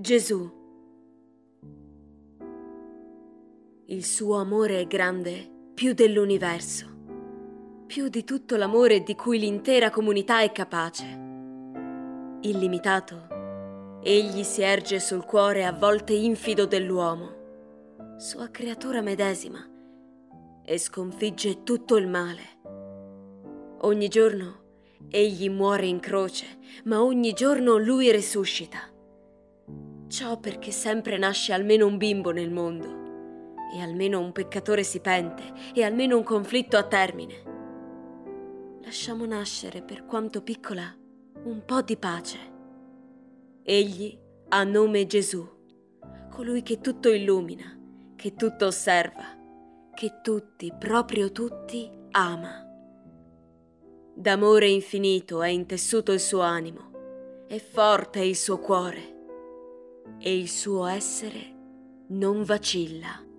Gesù. Il suo amore è grande più dell'universo, più di tutto l'amore di cui l'intera comunità è capace. Illimitato, egli si erge sul cuore a volte infido dell'uomo, sua creatura medesima, e sconfigge tutto il male. Ogni giorno egli muore in croce, ma ogni giorno lui risuscita. Ciò perché sempre nasce almeno un bimbo nel mondo, e almeno un peccatore si pente, e almeno un conflitto a termine. Lasciamo nascere, per quanto piccola, un po' di pace. Egli ha nome Gesù, colui che tutto illumina, che tutto osserva, che tutti, proprio tutti, ama. D'amore infinito è intessuto il suo animo, è forte il suo cuore, e il suo essere non vacilla.